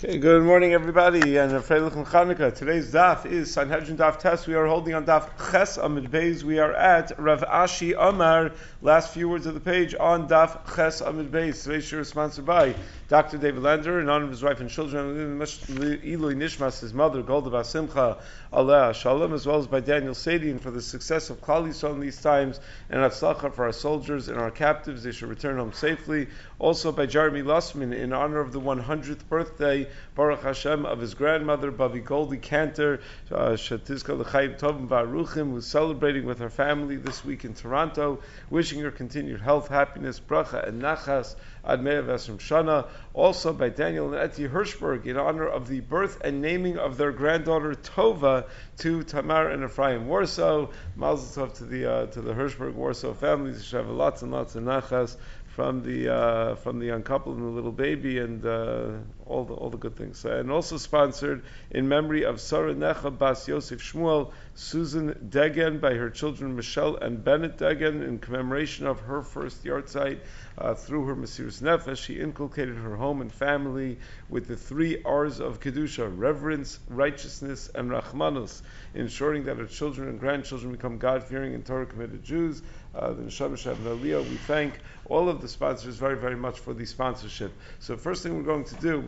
Okay, good morning, everybody, and Freilich and Chanukah. Today's daf is Sanhedrin Daf Test. We are holding on daf Ches Amid Beis. We are at Rav Ashi Amar. Last few words of the page on daf Ches Amid Beis. Today's shir is sponsored by Dr. David Lander in honor of his wife and children, Ilui Nishmas, his mother, Golda Basimcha, Aleh Shalom, as well as by Daniel Sadian for the success of Klal Yisrael in these times, and Atzlacha for our soldiers and our captives. They should return home safely. Also by Jeremy Lussman in honor of the 100th birthday, Baruch Hashem, of his grandmother, Bavi Goldie Cantor, Shatizka L'chaim Tovim Baruchim, who's celebrating with her family this week in Toronto, wishing her continued health, happiness, bracha, and nachas, Admei Vesrim Shana. Also by Daniel and Eti Hirschberg in honor of the birth and naming of their granddaughter Tova to Tamar and Ephraim Warsaw. Mazel tov to the Hirschberg Warsaw families. They should have lots and lots of nachas from the young couple and the little baby, and all the good things. And also sponsored in memory of Sarah Necha Bas Yosef Shmuel, Susan Degen, by her children Michelle and Bennett Degen, in commemoration of her first yahrzeit. Through her Mesiras Nefesh, she inculcated her home and family with the 3 R's of Kedusha: reverence, righteousness, and Rachmanus, ensuring that her children and grandchildren become God-fearing and Torah-committed Jews. The Neshama Shem Aliyah, we thank all of the sponsors very, very much for the sponsorship. So first thing we're going to do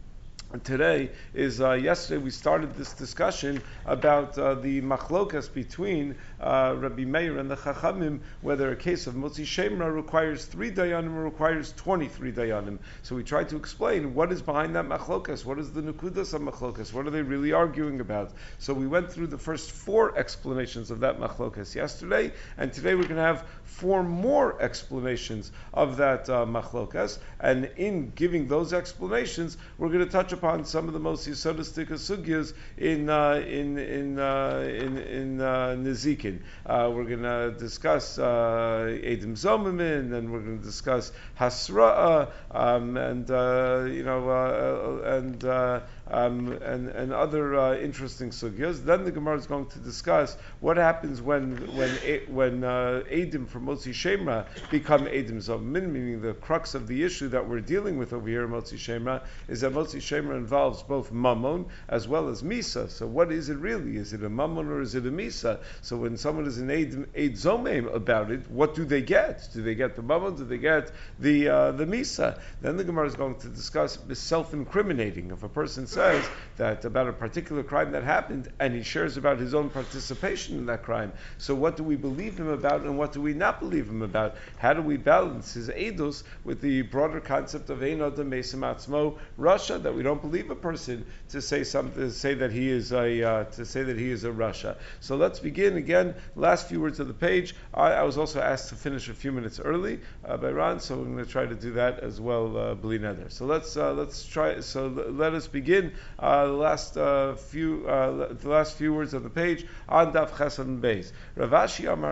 today is, yesterday we started this discussion about the machlokas between Rabbi Meir and the Chachamim, whether a case of Motzi Shemra requires 3 dayanim or requires 23 dayanim. So we tried to explain what is behind that machlokas, what is the nukudas of machlokas, what are they really arguing about. So we went through the first 4 explanations of that machlokas yesterday, and today we're going to have 4 more explanations of that machlokas, and in giving those explanations, we're going to touch upon some of the most yesodistic sugyas in Nezikin. We're going to discuss Edim Zomamin, and we're going to discuss Hasra'a, and other interesting sugyas. Then the Gemara is going to discuss what happens when Edim from Motzi Shemra become Edim Zomamin, meaning the crux of the issue that we're dealing with over here in Motzi Shemra is that Motzi Shemra involves both mammon as well as misa. So what is it really? Is it a mammon or is it a misa? So when someone is an eid zomem about it, what do they get? Do they get the mammon? Do they get the misa? Then the Gemara is going to discuss self-incriminating. If a person says that about a particular crime that happened and he shares about his own participation in that crime, so what do we believe him about and what do we not believe him about? How do we balance his edus with the broader concept of ein adam mesim atzmo Russia, that we don't believe a person to say something, to say that he is a Russia. So let's begin again. Last few words of the page. I was also asked to finish a few minutes early by Ron, so I'm going to try to do that as well. Bli neder. So let's try. So let us begin the last few words of the page on Daf Chesed Beis. Rav Ashi Amar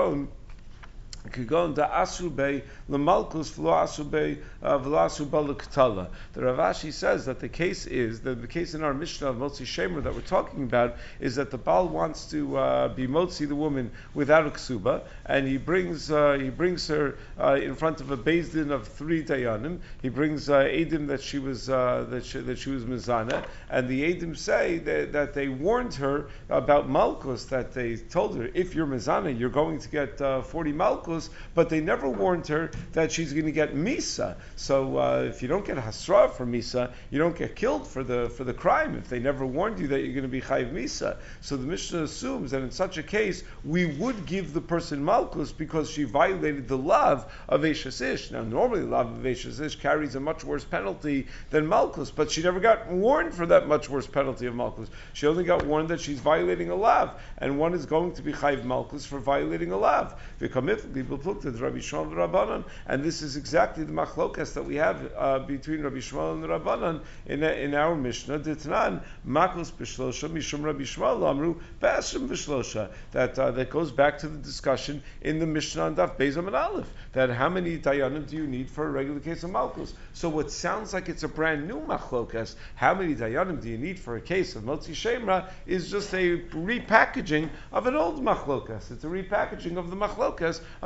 Kigon da asube lemalkus v'lo asube v'lo asuba l'ktala. The Rav Ashi says that the case in our Mishnah of Motzi Shemra that we're talking about is that the Baal wants to be Motzi the woman without a ksuba, and he brings her in front of a Beis Din of 3 dayanim. He brings Edim that she was mizana, and the Edim say that they warned her about malkus, that they told her, if you're mizana, you're going to get 40 malkus, but they never warned her that she's going to get misa. So if you don't get hasra for misa, you don't get killed for the crime. If they never warned you that you're going to be chayiv misa, so the Mishnah assumes that in such a case we would give the person malchus because she violated the lav of Eishes Ish. Now normally the lav of Eishes Ish carries a much worse penalty than malchus, but she never got warned for that much worse penalty of malchus. She only got warned that she's violating a lav, and one is going to be chayiv malchus for violating a lav. And this is exactly the machlokas that we have between Rabbi Shmuel and the Rabbanan in our Mishnah. Ditnan makos b'shlosha mishum Rabbi Shmuel amru b'asrim b'shlosha. That goes back to the discussion in the Mishnah on Daf Beis Amud Aleph, that how many dayanim do you need for a regular case of malchus? So what sounds like it's a brand new machlokas, how many dayanim do you need for a case of Motzi Shemra, is just a repackaging of an old machlokas. It's a repackaging of the machlokas of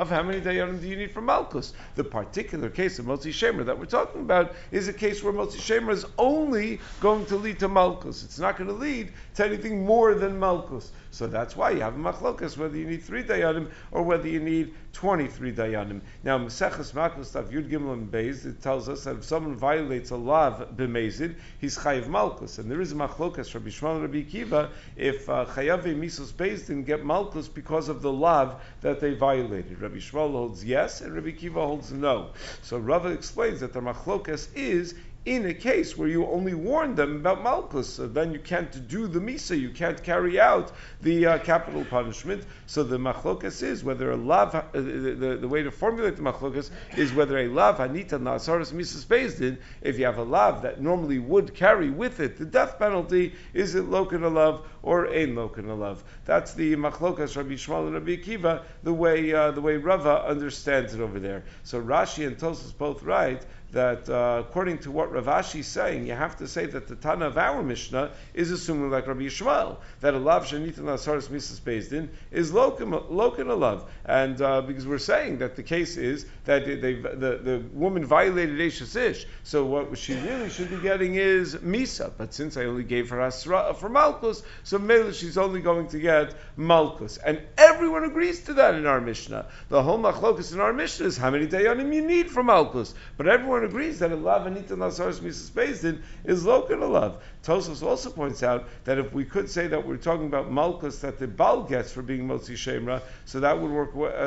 of how many dayanim do you need for Malkus. The particular case of Motzi Shemer that we're talking about is a case where Motzi Shemer is only going to lead to Malkus. It's not going to lead to anything more than Malkus. So that's why you have a machlokas, whether you need 3 dayanim or whether you need 23 dayanim. Now, Maseches Makos Daf Yud Gimel and Beis, it tells us that if someone violates a lav b'mezid, he's chayiv malkus. And there is a machlokas, Rabbi Shmuel and Rabbi Akiva, if chayave misos beis didn't get malkus because of the lav that they violated. Rabbi Shmuel holds yes, and Rabbi Akiva holds no. So Rava explains that the machlokas is in a case where you only warn them about Malkus, so then you can't do the Misa, you can't carry out the capital punishment. So the Machlokas is whether a lav, the way to formulate the Machlokas is whether a lav, Hanita, Nasaras, Misas Bezdin, if you have a lav that normally would carry with it the death penalty, is it Lokan Alav or Ein Lokan Alav? That's the Machlokas, Rabbi Shmuel and Rabbi Akiva, the way Rava understands it over there. So Rashi and Tosfos both write that according to what Rav Ashi is saying, you have to say that the Tana of our Mishnah is assuming like Rabbi Yishmael, that a lav shanita nasaris misas bezdin is lokan alav, and because we're saying that the case is that the woman violated Eishes Ish, so what she really should be getting is misa, but since I only gave her asra for malkus, so maybe she's only going to get malkus, and everyone agrees to that in our Mishnah. The whole machlokus in our Mishnah is how many dayanim you need for malkus, but everyone agrees that a lav anita nasaris misas bezdin is lokan alav. Tosfos also points out that if we could say that we're talking about malkus that the Baal gets for being motzi shemra, so that would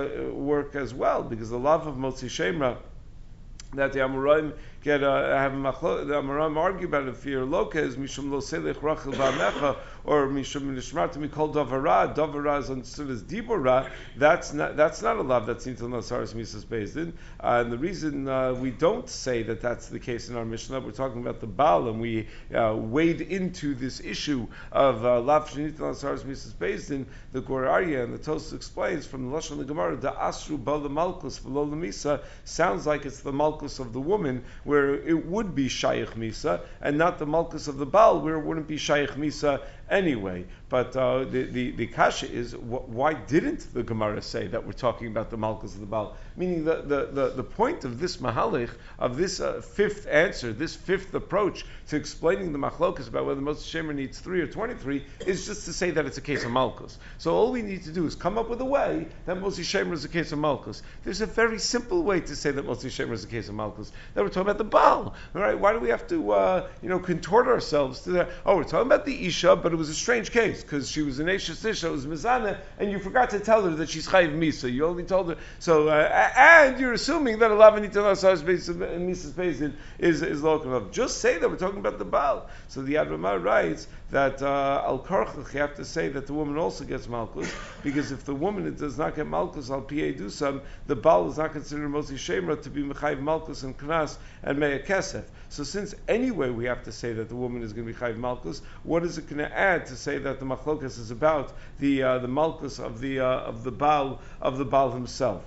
work as well, because the lav of motzi shemra that the Amoraim get have the Amoraim argue about it. If your loka is mishum lo selech rachel v'amecha or mishum nishmarta mikol davara, davara is understood as dibora. That's not a lav that's into nasaris misas bezdin. And the reason we don't say that that's the case in our Mishnah, we're talking about the Baal, and we wade into this issue of lav shenita nasaris misas bezdin. The Gur Aryeh and the Tosfos explains from the lashon of the Gemara, the asru bal malkus v'lo lemisa sounds like it's the malkus of the woman where it would be Shaykh Misa, and not the Malkus of the Baal, where it wouldn't be Shaykh Misa anyway. But the kasha is, why didn't the Gemara say that we're talking about the Malkus of the Baal? Meaning the point of this Mahalich, of this fifth answer, this fifth approach to explaining the Machlokas about whether Motzi Shemer needs 3 or 23, is just to say that it's a case of Malkus. So all we need to do is come up with a way that Motzi Shemer is a case of Malkus. There's a very simple way to say that Motzi Shemer is a case of Malkus. That we're talking about the Baal. All right? Why do we have to contort ourselves to that? Oh, we're talking about the Isha, but it was a strange case because she was an Eishes Ish, it was Mizana, and you forgot to tell her that she's Chayiv Misa. You only told her. So, and you're assuming that a Lavanita Nasas Misas Bezin is local. Just say that we're talking about the Baal. So the Yad Ramah writes that Al Karchach, you have to say that the woman also gets Malkus, because if the woman does not get Malkus Al Piyei Dusam, the Baal is not considered Motzi Shemra to be Mechayiv Malkus and Knas and Meya Kesef. So since anyway we have to say that the woman is going to be Chayiv Malkus, what is it going to add to say that the Machlokas is about the Malkus of the Baal himself?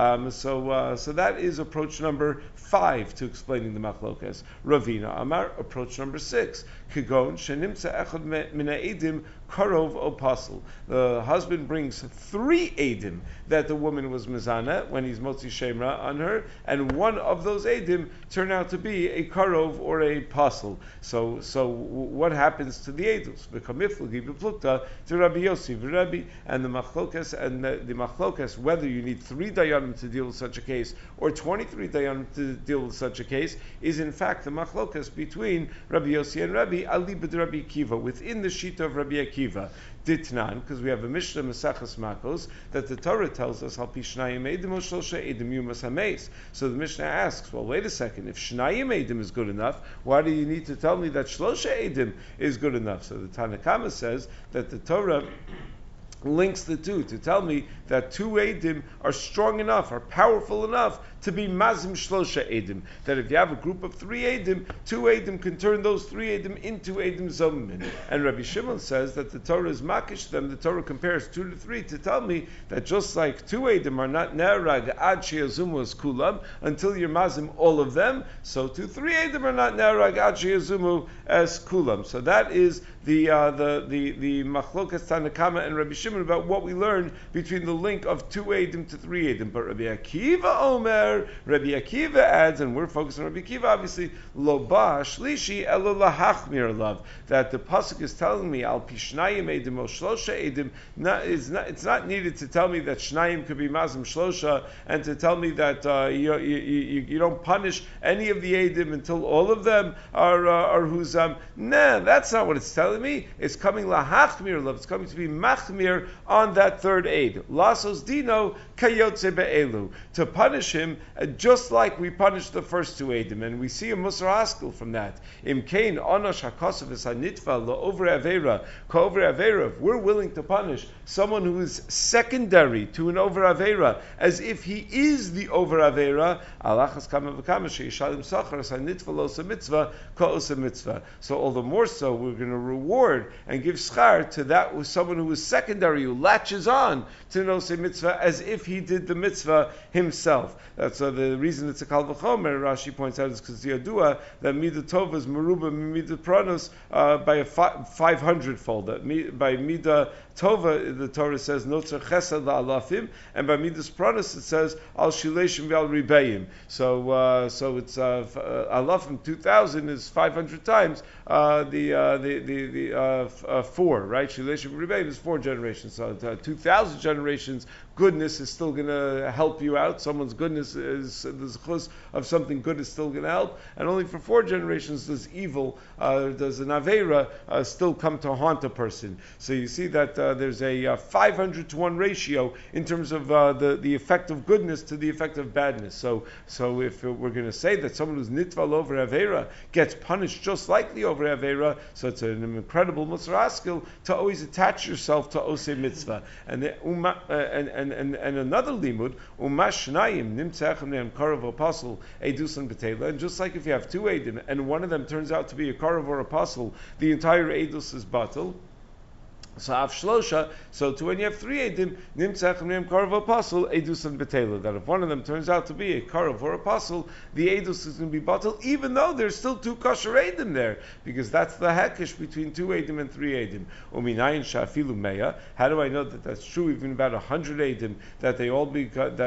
So that is approach number 5 to explaining the Machlokas. Ravina Amar, approach number 6. Kigon shenimtza echad min ha'edim karov o pasel. The husband brings 3 edim that the woman was mizana when he's motzi shemra on her, and one of those edim turned out to be a karov or a pasel. So what happens to the edus? V'kamiflugi b'plukta to Rabbi Yossi v'Rabbi, and the machlokas whether you need 3 dayanim to deal with such a case or 23 dayanim to deal with such a case is in fact the machlokas between Rabbi Yossi and Rabbi Ali b'd Rabbi Akiva, within the shita of Rabbi Akiva. Ditnan, because we have a Mishnah Maseches Makos that the Torah tells us Hal pi shnayim edim o shlosha edim yumas hameis. So the Mishnah asks, well, wait a second, if shnayim edim is good enough, why do you need to tell me that shlosha edim is good enough? So the Tanakama says that the Torah links the two to tell me that 2 edim are strong enough, are powerful enough to be mazim shlosha edim. That if you have a group of 3 edim, 2 edim can turn those 3 edim into edim zomim. And Rabbi Shimon says that the Torah is makish them. The Torah compares 2 to 3 to tell me that just like 2 edim are not nerag ad sheyazumu as kulam until you're mazim all of them, so 2, 3 edim are not nerag ad sheyazumu as kulam. So that is the machlokas Tanakama and Rabbi Shimon about what we learned between the link of 2 edim to 3 edim. But Rabbi Akiva Omer, Rabbi Akiva adds, and we're focused on Rabbi Akiva obviously, lo ba shlishi elo lahachmir lav, that the pasuk is telling me al pishnayim edim o shlosha edim. It's not needed to tell me that shnayim could be mazim shlosha, and to tell me that you don't punish any of the edim until all of them are huzam. Nah, that's not what it's telling me. It's coming lahachmir lav. It's coming to be machmir on that third aid. Lasos dino kayotze be'elu, to punish him just like we punished the first 2 edim, and we see a musar haskell from that. Im kain onosh hakosav esanitva lo over avera ko over avera. If we're willing to punish someone who is secondary to an over avera as if he is the over avera, alachas kama v'kama sheishalim sachar esanitva lo mitzvah ko osa mitzvah. So all the more so we're going to reward and give schar to that with someone who is secondary, who latches on to an osa mitzvah as if he did the mitzvah himself. That's the reason it's a kal v'chomer. Rashi points out is because the yadua that midah tova is meruba midah pranos by a 500-fold. That by midah tova the Torah says notzer chesed la'alafim, and by midas pranos it says al shileshim v'al ribeim. So it's alafim 2,000 is 500 times the 4, right? Shileshim ribeim is 4 generations. So 2,000 generations. Goodness is still going to help you out. Someone's goodness is the chus of something good is still going to help, and only for 4 generations does evil, does an avera still come to haunt a person. So you see that there's a 500 to 1 ratio in terms of the effect of goodness to the effect of badness. So if we're going to say that someone who's nitval over avera gets punished just like the over avera, so it's an incredible musar haskell to always attach yourself to osei mitzvah. And another limud, umashnayim nimtzechem ne'em karav apostle edusan betela. And just like if you have 2 edim and one of them turns out to be a karav or apostle, the entire edus is batal. So av shlosha. So to when you have 3 edim, nimtzach ne'em karav apostle edusan betela. That if one of them turns out to be a karav or apostle, the edus is going to be batal, even though there's still 2 kosher edim there, because that's the hekesh between 2 edim and 3 edim. Uminayin shafilu meya. How do I know that that's true? Even about 100 edim, that they all be that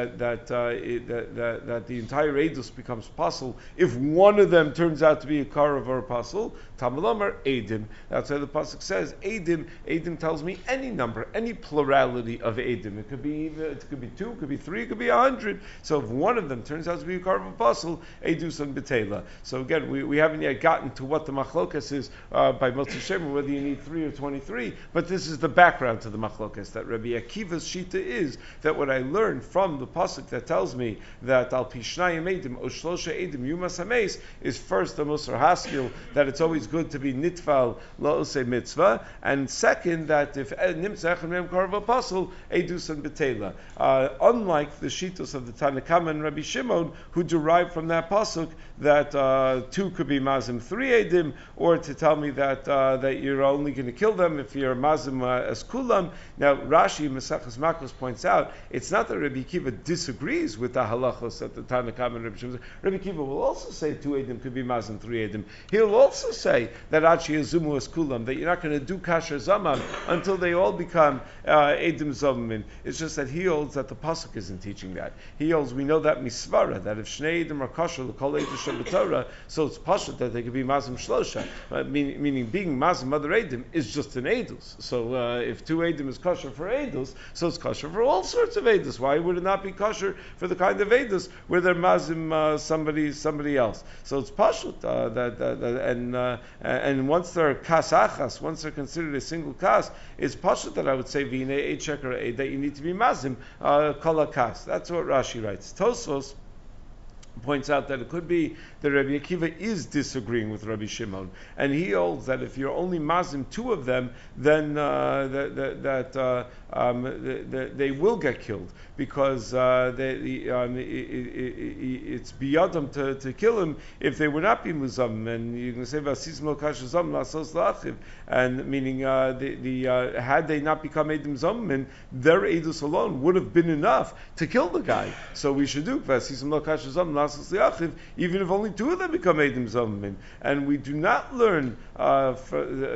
the entire edus becomes apostle if one of them turns out to be a karav or apostle. Tamalomar edim. That's why the pasuk says edim. Edim tells me any number, any plurality of edim. It could be 2, it could be 3, it could be 100. So if one of them turns out to be a karav apostle, edus and betela. So again, we haven't yet gotten to what the machlokas is by Motzi Shemer, whether you need 3 or 23. But this is the background to the machlokas. That Rabbi Akiva's shita is that what I learned from the pasuk that tells me that al pishnayim edim o shlosha edim yumas hameis is first the musar haskell, that it's always good to be nitfal la'osei mitzvah, and second that if nimtzach and mem karav apostle edus and betela, unlike the shitos of the Tanakama and Rabbi Shimon, who derive from that pasuk that 2 could be mazim 3 edim, or to tell me that you're only going to kill them if you're mazim as kulam. Now Rashi Mesachas Makos points out it's not that Rabbi Akiva disagrees with the halachos that the Tanakama and Rabbi Shimon. Rabbi Akiva will also say 2 edim could be mazim 3 edim. He'll also say that achi yazumu as kulam, that you're not going to do kasher zaman until they all become edim zomim. It's just that he holds that the pasuk isn't teaching that. He holds, we know that misvara, that if shnei edim are kosher l'kol edus shabbatorah, so it's pasuk that they could be mazim shlosha, meaning being mazim mother edim is just an edus. So if 2 edim is kosher for edus, so it's kosher for all sorts of edus. Why would it not be kosher for the kind of edus where they're mazim somebody else? So it's pashut and once they're kasachas, once they're considered a single kas, it's pashut that I would say v'ine eid sheker eid, that you need to be mazim kol kas. That's what Rashi writes. Tosfos points out that it could be that Rabbi Akiva is disagreeing with Rabbi Shimon, and he holds that if you're only mazim two of them, then they will get killed because it's biyadam to kill him if they would not be muzam. And you can say vasis lo kashazam lasos la'achiv, and meaning had they not become edim zomim, their edus alone would have been enough to kill the guy. So we should do vasis lo kashazam lasos la'achiv, even if only two of them become edim zomim. And we do not learn that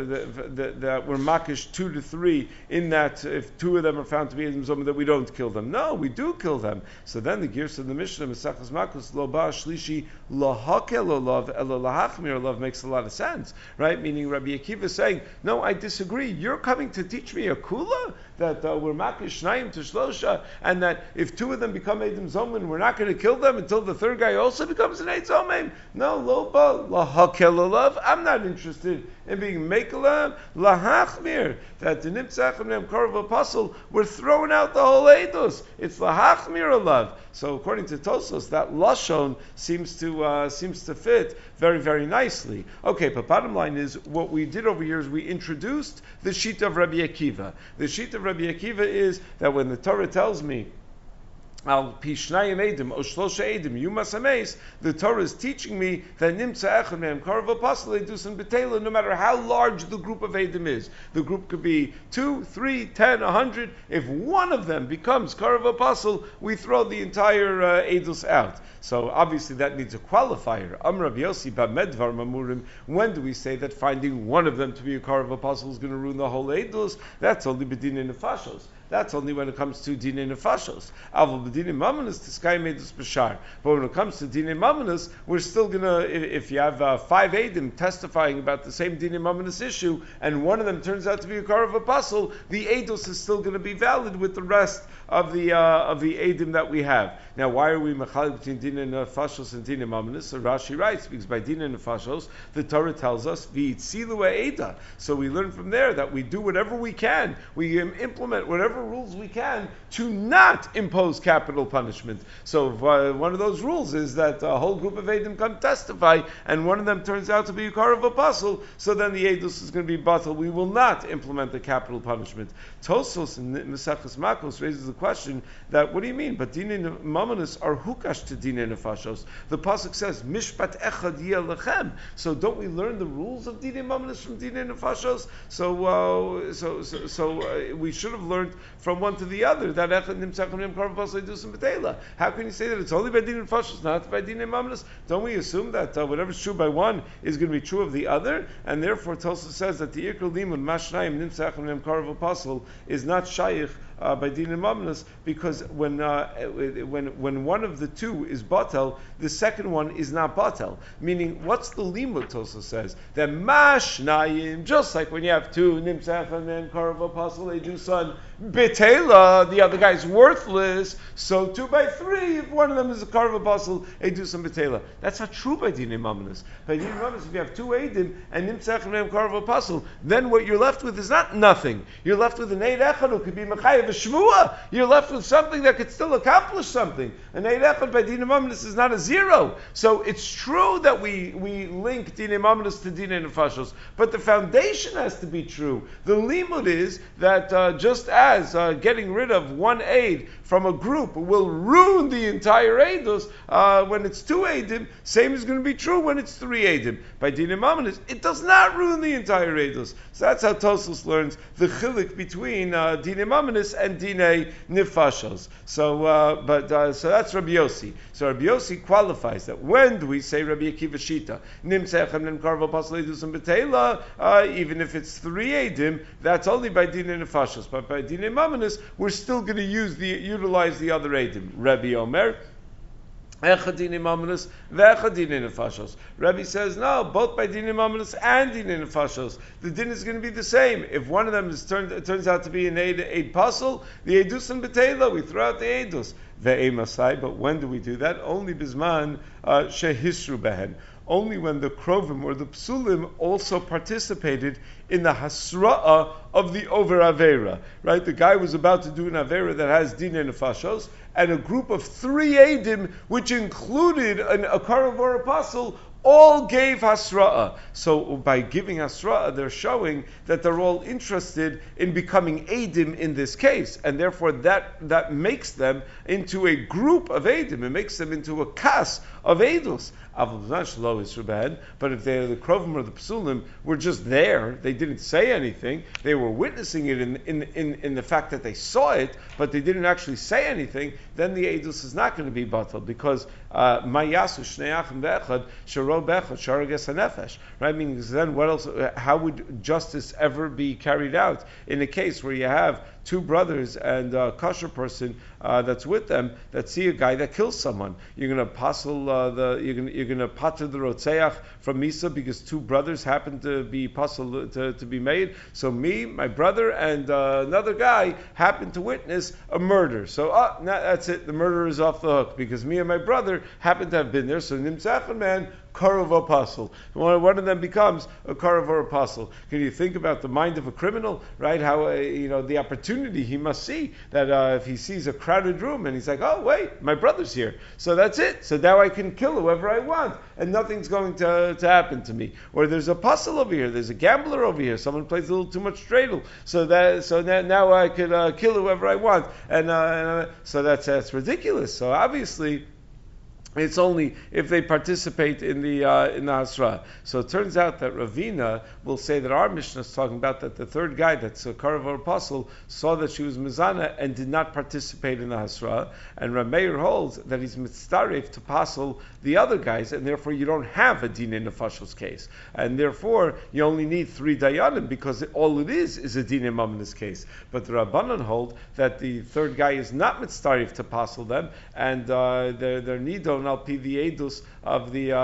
we're makish 2 to 3 in that if two of them are found to be edim zomim that we don't kill them. No, we do kill them. So then the gears of the Mishnah Mesachas Makos lo ba shlishi lahakel olav elo lahachmir olav makes a lot of sense, right? Meaning Rabbi Akiva is saying, no, I disagree. You're coming to teach me a kula that we're makish shnayim to shlosha, and that if two of them become edim zomim, we're not going to kill them until the third guy also becomes an edim zomim. No, lo ba lahakel olav. I'm not interested in being mekelam lahachmir. That the nimtzach and nemkarav apostle we're throwing out the whole edus. It's lahachmir olav. So according to Tosos, that lashon seems to fit very, very nicely. Okay, but bottom line is what we did over here is we introduced the sheet of Rabbi Akiva. The sheet of Rabbi Akiva is that when the Torah tells me Al pishnayim edim or shlosha edim yumas hameis, the Torah is teaching me that nimtza echad mehem karav apostle edus betela. No matter how large the group of edim is, the group could be 2, 3, 10, 100. If one of them becomes karav apostle, we throw the entire edus out. So obviously that needs a qualifier. Amar Rabbi Yossi b'medvar mamurim. When do we say that finding one of them to be a karav apostle is going to ruin the whole edus? That's only b'dinei nefashos. That's only when it comes to dinei nefashos. Aval b'dinei mamonos tiskai medus b'shar. But when it comes to dinei mamonos, we're still gonna. If you have 5 edim testifying about the same dinei mamonos issue, and one of them turns out to be a karav apostle, the edus is still going to be valid with the rest of the edim that we have. Now, why are we mechalik between dinei nefashos and dinei mamonos? So Rashi writes, because by dinei nefashos, the Torah tells us v'itzilu eda. So we learn from there that we do whatever we can. We implement whatever rules we can to not impose capital punishment. So one of those rules is that a whole group of Eidim come testify, and one of them turns out to be a karav apostle, so then the Eidus is going to be batal. We will not implement the capital punishment. Tosos in Mesachas Makos raises the question that, what do you mean? But dinei mamonos are hukash to dinei nefashos. The pasuk says, mishpat echad yeh lechem. So don't we learn the rules of dinei mamonos from dinei nefashos? So we should have learned from one to the other that echad nimtzach v'nem karav apostle edus betela. How can you say that it's only by dinei nefashos, not by dinei mamonos? Don't we assume that whatever's true by one is going to be true of the other? And therefore, Tosa says that the ikr limud mashnayim nimtzach v'nem karav apostle is not shaykh by dinei mamonos, because when one of the two is batel, the second one is not batel. Meaning, what's the limud? Tosa says that mashnayim, just like when you have two nimtzach and karav apostle edusan betela, the other guy's worthless. So 2 by 3, if one of them is a karav apostle edusan betela. That's not true by dinei mamonos. By dinei mamonos, if you have 2 edim and nimtzach and karav apostle, then what you're left with is not nothing. You're left with an eid echad who could be mechayev a shvua. You're left with something that could still accomplish something. An eid echad by dinei mamonos is not a 0. So it's true that we link dinei mamonos to dinei nefashos, but the foundation has to be true. The limud is that just as getting rid of one aid from a group will ruin the entire eidus when it's 2 eidim, same is going to be true when it's 3 eidim. By dinei mamonos, it does not ruin the entire eidus. So that's how Tosos learns the chilik between dinei mamonos and dinei nefashos. So that's Rabbi Yossi. So Rabbi Yossi qualifies that when do we say Rabbi Akiva Shita nimtzach and karav apostle edus and betela, even if it's 3 eidim, that's only by dinei nefashos. But by dinei mamonos, we're still going to utilize the other eidim. Rabbi Omer, echad dinei mamonos ve'echad dinei nefashos. Rabbi says no, both by dinei mamonos and dinei nefashos, the din is going to be the same. If one of them turns out to be an eid pasul, the edus and betela, we throw out the edus. Ve'emasai, but when do we do that? Only bisman shehisru behen. only when the Krovim or the Psulim also participated in the Hasra'ah of the over Avera. Right? The guy was about to do an Avera that has Dinei Nefashos, and a group of 3 Eidim, which included a Karav or apostle, all gave Hasra'ah. So by giving Hasra'ah, they're showing that they're all interested in becoming Eidim in this case. And therefore that makes them into a group of Eidim. It makes them into a kas of Eidos. But if the Krovim or the Psulim were just there, they didn't say anything, they were witnessing it in the fact that they saw it, but they didn't actually say anything, then the Eidos is not going to be batal, because Mayasu Shneachim Be'echad Sharo Be'echad Sharages HaNefesh. Right? Meaning then what else? How would justice ever be carried out in a case where you have 2 brothers and a kosher person that's with them that see a guy that kills someone? You're going to apostle you're going to pater the rotzeach from Misa because 2 brothers happen to be apostle to be made. So me, my brother, and another guy happen to witness a murder. So that's it. The murderer is off the hook because me and my brother happen to have been there. So Nimtzach man. Karav apostle. One of them becomes a Karav or apostle. Can you think about the mind of a criminal, right? How the opportunity he must see that if he sees a crowded room and he's like, oh wait, my brother's here, so that's it. So now I can kill whoever I want, and nothing's going to happen to me. Or there's a apostle over here, there's a gambler over here. Someone plays a little too much dreidel, so now I could kill whoever I want, and so that's ridiculous. So obviously. It's only if they participate in the Hasra. So it turns out that Ravina will say that our Mishnah is talking about that the third guy, that's a Karav or apostle, saw that she was Mizana and did not participate in the Hasra. And Rameir holds that he's mitzaref to apostle the other guys, and therefore you don't have a Dinei Nefashos case. And therefore you only need 3 Dayanim because all it is a Dinei Mamanis case. But the Rabbanan hold that the third guy is not mitzaref to apostle them, and their nidon al pi the edus of the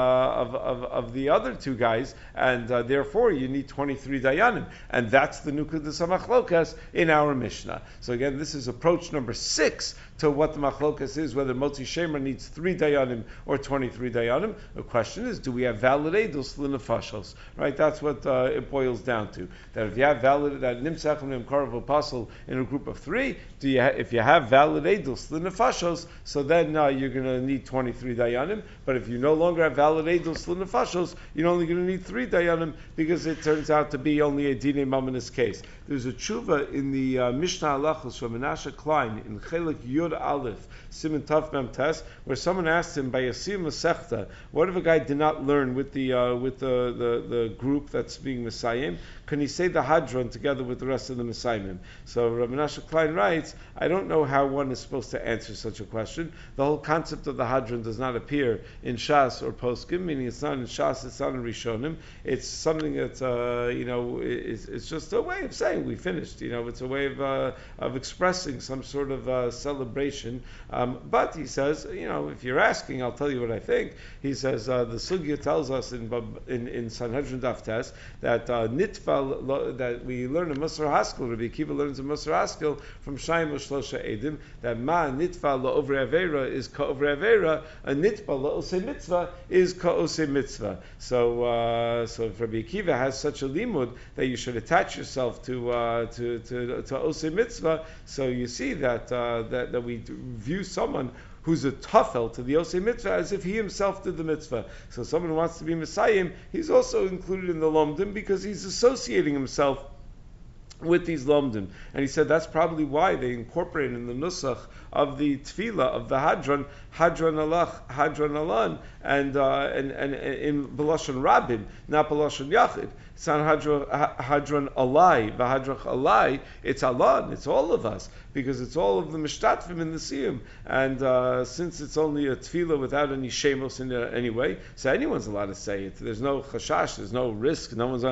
other 2 guys, and therefore you need 23 dayanim, and that's the nukudas hamachlokas in our Mishnah. So again, this is approach number 6 to what the machlokas is, whether Motzi Shemer needs 3 dayanim or 23 dayanim. The question is, do we have valid edus l'nefashos? Right, that's what it boils down to. That if you have valid that nimtzach and nimkarav apostle in a group of 3, if you have valid edus l'nefashos, so then you're going to need 23 dayanim. But if you no longer have valid edus l'nefashos, you're only going to need 3 dayanim because it turns out to be only a dinei mamanis case. There's a tshuva in the Mishnah Halachos from Menashe Klein in Chelik Yud Aleph Siman Tav Mem Tes, where someone asked him by Yasir Masechta, what if a guy did not learn with the group that's being Messiahim? Can he say the Hadron together with the rest of the Messiahim? So Rabbi Menashe Klein writes, I don't know how one is supposed to answer such a question. The whole concept of the Hadron does not appear in Shas or Poskim, meaning it's not in Shas, it's not in Rishonim. It's something that's it's just a way of saying we finished. It's a way of expressing some sort of celebration. But he says, if you're asking, I'll tell you what I think. He says the Sugya tells us in Sanhedrin Daf Tes that nitfa that we learn in Musar Haskell. Rabbi Akiva learns in Musar Haskell from Shaim Shlosha Edim that ma nitfa la'ovre avera is ka'ovre avera, a nitfa la'osei mitzvah is ka'osei mitzvah. So if Rabbi Akiva has such a limud that you should attach yourself to osei mitzvah, so you see that we view someone who's a tafel to the osei mitzvah as if he himself did the mitzvah. So someone who wants to be Messiah, he's also included in the lomdim because he's associating himself with these lomdim. And he said that's probably why they incorporated in the nusach of the tefillah of the Hadron alach, Hadron alan, and in Belashon Rabin, not Belashon Yachid. It's not Hadron alai, V'Hadron alai, it's alan, it's all of us, because it's all of the mishtatvim in the siyum. And since it's only a tefillah without any shemos in it anyway, so anyone's allowed to say it. There's no chashash, there's no risk, no one's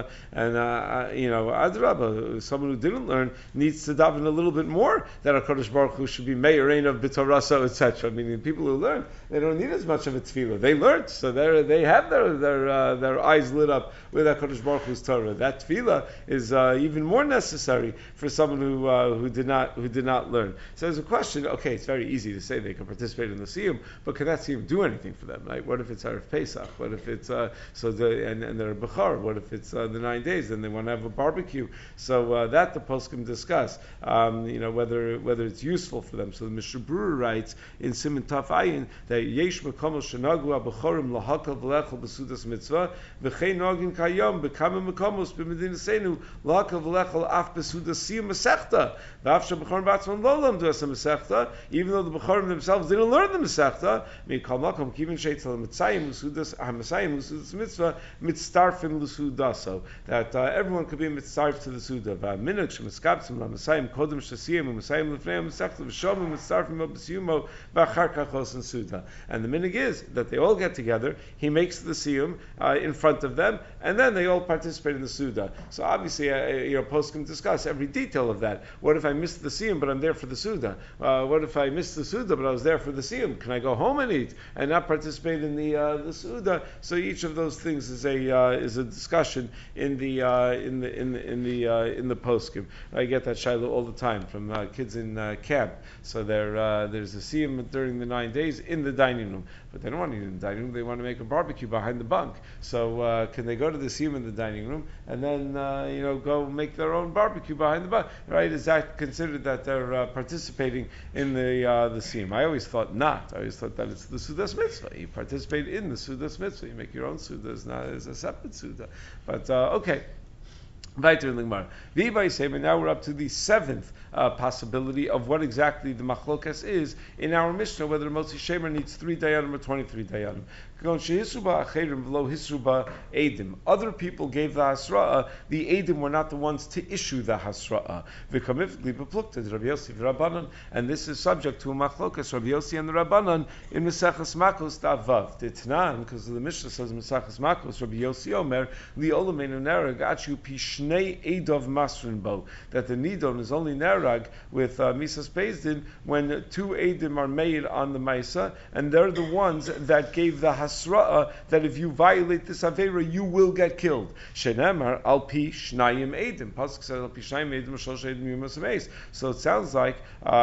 adrabah, someone who didn't learn needs to daven a little bit more that HaKadosh Baruch Hu should be me'arein of b'torasa, etc. I mean, the people who learn, they don't need as much of a tefillah. They learned, so they have their eyes lit up with HaKadosh Baruch Hu his Torah. That tefillah is even more necessary for someone who did not learn. So there's a question. Okay, it's very easy to say they can participate in the siyum, but can that siyum do anything for them? Right? What if it's Erev Pesach? What if it's and they're Bechar? What if it's the 9 days and they want to have a barbecue? So that the poskim discuss. Whether it's useful for them. So the Mishnah Berurah writes in Siman Taf Ayin that Yesh Mekomos Shenagu Abechorim Lahakal V'Lechel B'Sudas Mitzvah V'Chei Nogin Kayom B'Kama Mekomos B'Medinaseinu Lahakal V'Lechel Af B'Sudas Siyum Masechta V'Af Shebechorim Batzman Lo Lamdu Asa Masechta, even though the Bechorim themselves didn't learn the Masechta. Mikal Makom Kivin Sheitzal Mitzayim L'Sudas HaMasayim L'Sudas Mitzvah Mitztarfim L'Sudaso, that everyone could be mitzarf to the Suda. V'Minag Shemiskabtzim LaMasayim Kodem Shasiyim U'Masayim L'Fnei Masechta V'Shomim Mitztarfim B'Siyumo V'Achar Kachos and Suda. And the minig is that they all get together. He makes the siyum in front of them, and then they all participate in the Suda. So obviously, post can discuss every detail of that. What if I missed the siyum but I'm there for the Suda? What if I missed the Suda but I was there for the siyum? Can I go home and eat and not participate in the Suda? So each of those things is a discussion in the poskim. I get that shiloh all the time from kids in camp. So there's a siyum during the 9 days in the dining room, but they don't want to eat in the dining room. They want to make a barbecue behind the bunk. So can they go to the siyum in the dining room and then go make their own barbecue behind the bunk? Right? Is that considered that they're participating in the siyum? I always thought not. I always thought that it's the Sudas Mitzvah. You participate in the Sudas Mitzvah. You make your own Suda. It's not as a separate Suda. But okay. Weiter in the Gemara. Now we're up to the seventh possibility of what exactly the machlokas is in our Mishnah, whether Motzi Shemer needs 3 dayanim or 23 dayanim. Other people gave the hasra'ah. The edim were not the ones to issue the hasra'ah. And this is subject to a machlokas, Rabbi Yossi and the Rabbanan in Mesechus Makos Davav. Titnan, because the Mishnah says Mesechus Makos, Rabbi Yossi Omer Li Olamenu Nerag Achu Pishnei Edov Masrin Bo, that the nidon is only nerag with Misas Bezdin when 2 edim are made on the Maisa, and they're the ones that gave the hasra'ah that if you violate this avera, you will get killed. Shenemar al pi shnayim edim. Pasuk says al pi shnayim edim shlosh edim yumas ameis. So it sounds like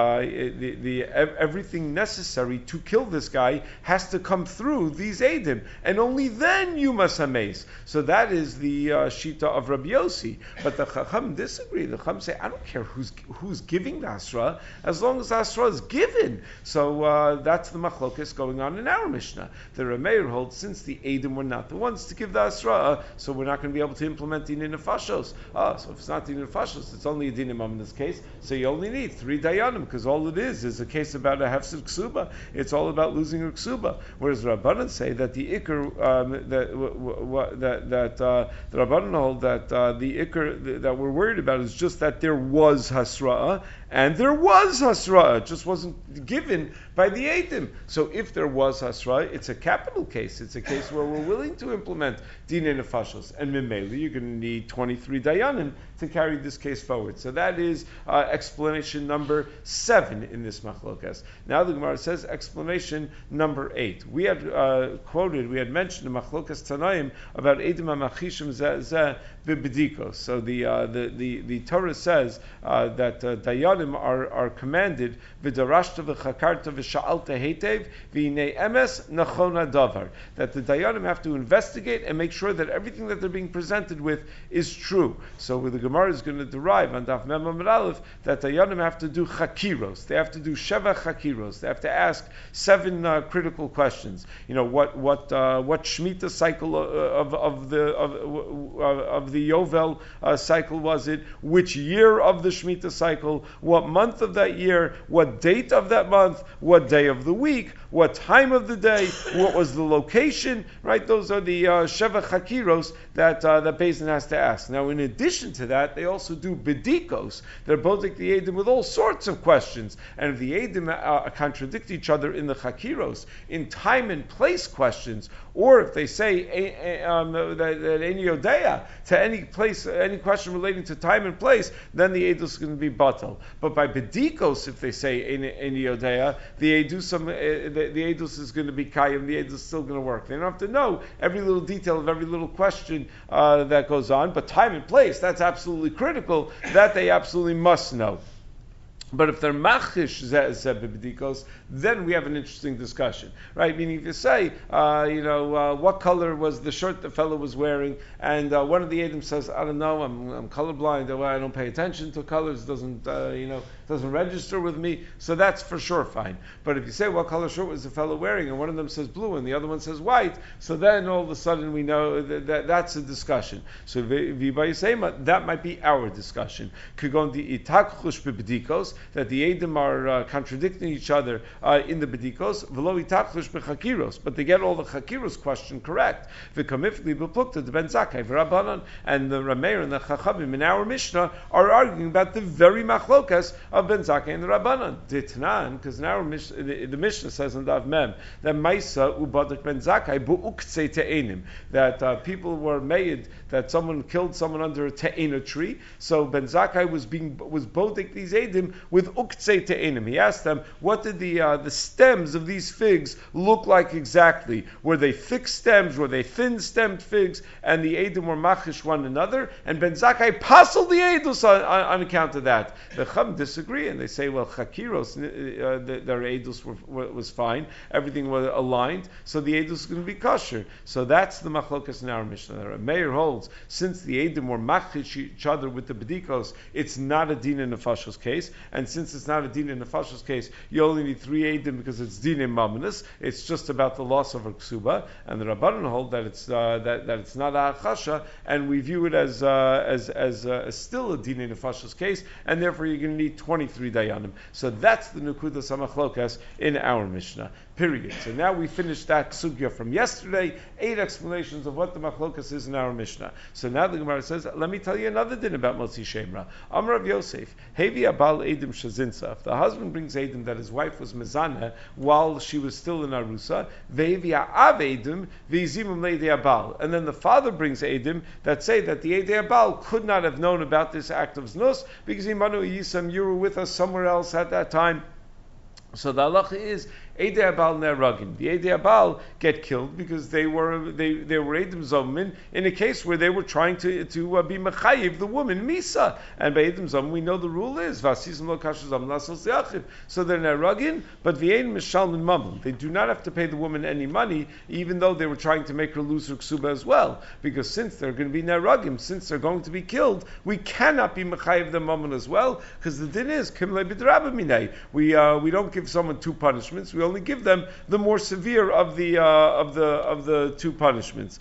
everything necessary to kill this guy has to come through these edim, and only then you must ameis. So that is the shita of Rabbi Yossi. But the Chacham disagree. The Chacham say, I don't care who's giving the asra, as long as the asra is given. So that's the machlokas going on in our Mishnah. The Rameir holds, since the Edim were not the ones to give the asra, so we're not going to be able to implement Dinin Nefashos. So if it's not Dinin Nefashos, it's only a Dinimam in this case. So you only need 3 dayanim, because all it is a case about a hefsed ksuba. It's all about losing a ksuba. Whereas the Rabbanan say that the ikr, the Rabbanan hold that the ikr that we're worried about is just that there was hasra'ah, and there was hasra'ah, it just wasn't given by the Eidim. So if there was hasra'ah, it's a capital case. It's a case where we're willing to implement Dinei Nefashos. And Mimeli, you're going to need 23 dayanim to carry this case forward. So that is explanation number 7 in this machlokas. Now the Gemara says explanation number 8. We had mentioned in machlokas Tanaim about Eidim HaMachishim Zeh B'Bedikos. So the Torah says that dayanim are commanded v'darashta v'chakarta v'sha'alta hetev v'inei emes nachona davar, that the dayanim have to investigate and make sure that everything that they're being presented with is true. So the Gemara is going to derive on Daf Mem Amud Aleph that dayanim have to do chakiros. They have to do sheva chakiros. They have to ask 7 critical questions. What Shemitah cycle of the Yovel cycle was it? Which year of the Shemitah cycle? What month of that year? What date of that month? What day of the week? What time of the day? What was the location? Right? Those are the Sheva Chakiros that Beis Din has to ask. Now, in addition to that, they also do Bedikos. They're both like the Eidim with all sorts of questions. And if the Eidim contradict each other in the Chakiros, in time and place questions, or if they say that any Yodea to any place, any question relating to time and place, then the Eidos is going to be batal. But by Bedikos, if they say any Yodea, the Eidos is going to be Kayim, the Eidos still going to work. They don't have to know every little detail of every little question that goes on, but time and place, that's absolutely critical. That they absolutely must know. But if they're machish zebedikos, then we have an interesting discussion, right? Meaning, if you say, what color was the shirt the fellow was wearing, and one of the Edom says, I don't know, I'm colorblind, I don't pay attention to colors, doesn't register with me, so that's for sure fine. But if you say what color shirt was the fellow wearing, and one of them says blue and the other one says white, so then all of a sudden we know that's a discussion. So that might be our discussion. That the Edom are contradicting each other in the Bedikos, v'lo itachlush b'chakiros, but they get all the chakiros question correct. V'kamifli b'plukta, the Ben Zakkai, v'Rabbanan, and the Rameir and the Chachamim in our Mishnah are arguing about the very machlokas of Ben Zakkai and the Rabbanan. Ditnan, because in our Mishnah, the Mishnah says in Dav Mem, that Maisa ubadak Ben Zakkai bu'uktzei te'enim, that people were made, that someone killed someone under a te'ena tree, so Ben Zakkai was bodek these Edim with uktzei te'enim. He asked them, what did the stems of these figs look like exactly? Were they thick stems? Were they thin-stemmed figs? And the Edim were machish one another, and Ben Zakkai puzzled the Edus on account of that. The Chum disagree, and they say, well, Chakiros, their Edus was fine, everything was aligned, so the Edus is going to be kosher. So that's the machlokas in our Mishnah. Meir holds, since the Edim were machish each other with the Bedikos, it's not a din in the Nefashos case, and since it's not a din in the Nefashos case, you only need 3 Edim because it's din in Mamonis, it's just about the loss of a ksuba, and the Rabbanan hold that it's that it's not a achasha, and we view it as still a din in the Nefashos case, and therefore you're going to need 23 dayanim. So that's the Nukudas HaMachlokas in our Mishnah. Period. So now we finished that sugya from yesterday, 8 explanations of what the machlokas is in our Mishnah. So now the Gemara says, let me tell you another din about Motzi Shemra. Amar Rav Yosef, Hevi Abal Edim Shazinsa. If the husband brings Edim that his wife was mezana while she was still in Arusa, Ve'evi Av Edim Ve'izimum Leidei Abal. And then the father brings Edim that say that the Eidei Abal could not have known about this act of znus because Imanu Yisam, you were with us somewhere else at that time. So the halacha is Eidei Abal Neragin. The Eidei Abal get killed because they were Eidim Zomin in a case where they were trying to be Mechayiv the woman Misa. And by Eidim Zomin we know the rule is Vasizim Lo Kasher Zom Lasos Yachiv. So they're Neragin, but V'ein Mishalmin Mamon. They do not have to pay the woman any money, even though they were trying to make her lose her ksuba as well. Because since they're going to be Neragim, since they're going to be killed, we cannot be Mechayiv the Mamon as well, because the din is Kimle B'draba Minei. We don't give someone 2 punishments. We only give them the more severe of the 2 punishments.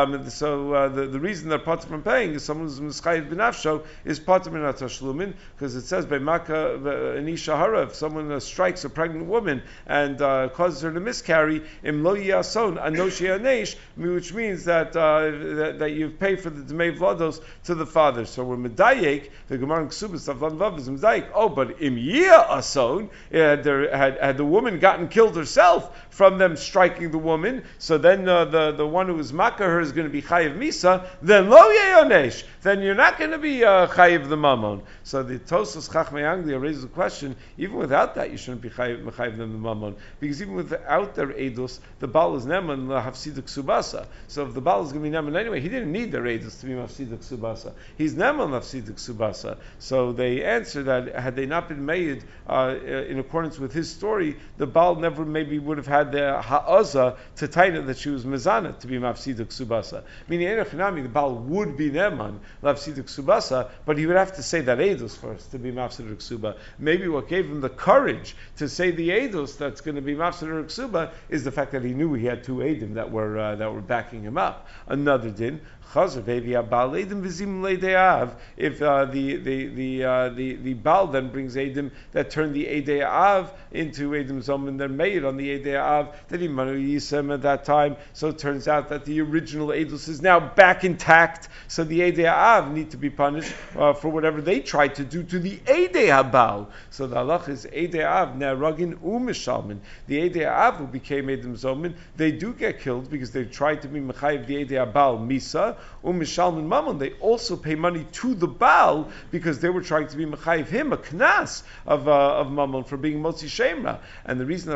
The reason they're part from paying is someone who's mischayiv b'nafsho is part min atashlumin, because it says by Makkah anisha hara, if someone strikes a pregnant woman and causes her to miscarry, im lo yason anoshi anesh, which means that you've paid for the dmei vlados to the father. So we're medayek. The Gemara in Ksubas Tavlan Vav is medayek. Oh, but im yia ason, had the woman gotten killed herself from them striking the woman, so then the one who was makkah her is going to be chayiv misa, then lo yeyonesh, then you're not going to be chayiv the mamon. So the Tosas Chachmei Anglia raises the question, even without that you shouldn't be chayiv them the mamon, because even without their edus, the Baal is neman lahafsidik subasa. So if the Baal is going to be neman anyway, he didn't need their edus to be mafsidik subasa. He's neman lafsidik subasa. So they answer that had they not been made in accordance with his story, the Baal never maybe would have had the ha'aza to taina that she was mezana to be mafsidik subasa. Meaning Einochinami, the Baal would be neman lafsidik subasa, but he would have to say that edus first to be mafsidik suba. Maybe what gave him the courage to say the edus that's going to be mafsidik suba is the fact that he knew he had 2 edim that were backing him up. Another din. If the Baal then brings Edim that turn the Eidei Av into Edim Zomin, they're made on the Eidei Av that he Manu Yisem at that time. So it turns out that the original Eidus is now back intact. So the Eidei Av need to be punished for whatever they tried to do to the Eidei Baal. So the halach is Eidei Av Neragin Umishalmin. The Eidei Av who became Edim Zomin, they do get killed because they tried to be Mechayiv the Eidei Baal Misa. Mishalmin Mammon, they also pay money to the Baal because they were trying to be Mechayiv him, a knas of Mammon for being Motzi Shemra. And the reason that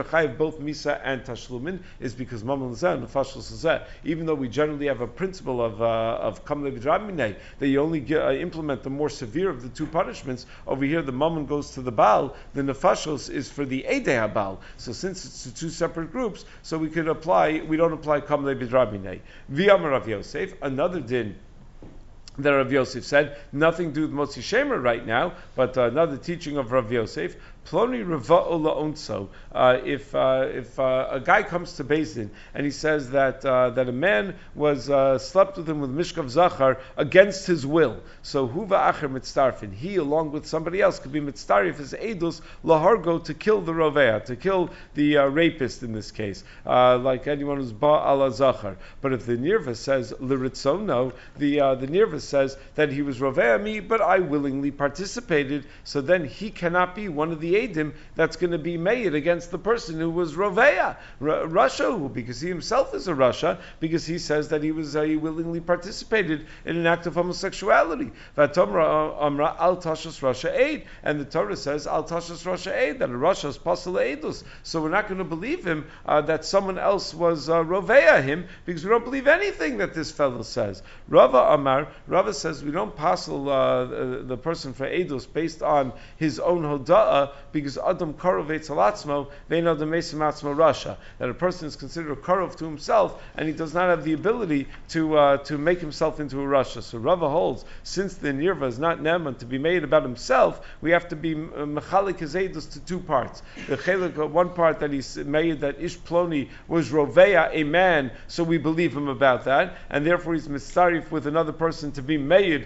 mechayiv both misa and tashlumin is because mamon l'zeh and nefashos l'zeh. Even though we generally have a principle of kamle b'drabminei that you only implement the more severe of the two punishments, over here the mamon goes to the Baal, the nefashos is for the Eidei HaBaal. So since it's two separate groups, so we don't apply kamle b'drabminei. V'yamar Rav Yosef, another din that Rav Yosef said, nothing to do with Motzi Shemer right now, but another teaching of Rav Yosef. Ploni reva'o la'onso. If a guy comes to Beis Din and he says that a man was slept with him with mishkav zachar against his will, so huva acher mitztarfin, he along with somebody else could be mitztarif as edus lahargo to kill the rovea, to kill the rapist in this case, like anyone who's ba ala zachar. But if the nirva says liritzono, the nirva says that he was rovea me, but I willingly participated, so then he cannot be one of the Edim that's going to be made against the person who was Roveya, Rasha, because he himself is a Rasha, because he says that he willingly participated in an act of homosexuality. Vatomra Amra Al Tashas Rasha Eid, and the Torah says Al Tashas Rasha Eid, that a Rasha is Pasal Eidus. So we're not going to believe him that someone else was Roveya him, because we don't believe anything that this fellow says. Rava says we don't pasal the person for Eidus based on his own Hoda'ah, because Adam Karov Eitzalatzmo, Vein Adam Mesim Atzmo Rasha, that a person is considered a Karov to himself, and he does not have the ability to make himself into a Rasha. So Rava holds, since the Nirva is not Neman to be made about himself, we have to be Mechalik his Eidus to two parts. The Chelik, one part that he's made that Ish Ploni was Roveya, a man, so we believe him about that, and therefore he's Mitzarif with another person to be made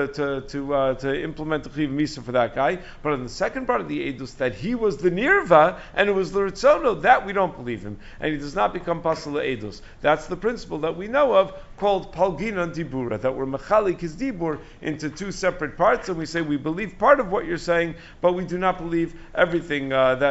to implement the Chiv Misa for that guy. But in the second part of the Eidus, that he was the Nirva and it was the Ritzono, that we don't believe him, and he does not become Pasal Eidus. That's the principle that we know of called Palgina Dibura, that we're Mechalik his Dibur into two separate parts, and we say we believe part of what you're saying, but we do not believe everything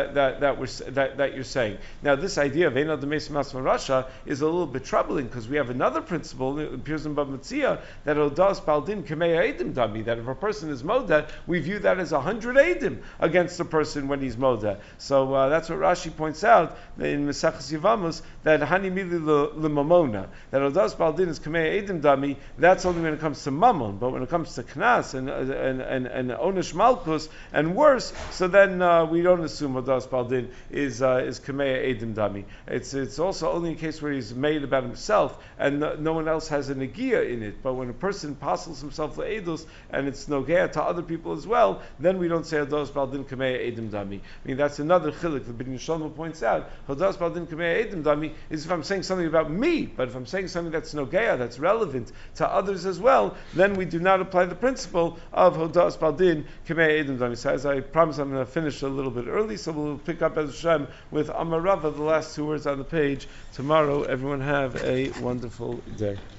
that you're saying. Now, this idea of Ein Adam Mesim Atzmo Rasha is a little bit troubling, because we have another principle, it appears in Bab Metzia, that Odas Baldin Kamei Eidim Dami, that if a person is Moda, we view that as 100 Eidim against the person when he's Moda. So that's what Rashi points out in Mesachas Yevamos, that Hani Mili L'Mamona, that Odas Baldin is Kamei Eidim Dami, that's only when it comes to Mammon, but when it comes to Knas and Onish Malkus and worse, so then we don't assume Odas Baldin is Kamei Eidim Dami. It's also only a case where he's made about himself and no one else has a Negia in it, but when a person passes himself Le'edus and it's Nogea to other people as well, then we don't say Odas Baldin Kamei Eidim Dami. I mean, that's another chilik that B'nai Shalom points out. Odas Baldin Kamei Eidim Dami is if I'm saying something about me, but if I'm saying something that's Nogea, that's relevant to others as well, then we do not apply the principle of Odas Baldin Kamei Eidim Dami. So as I promised, I'm going to finish a little bit early, so we'll pick up as Hashem with Amar Rava, the last two words on the page tomorrow. Everyone have a wonderful day.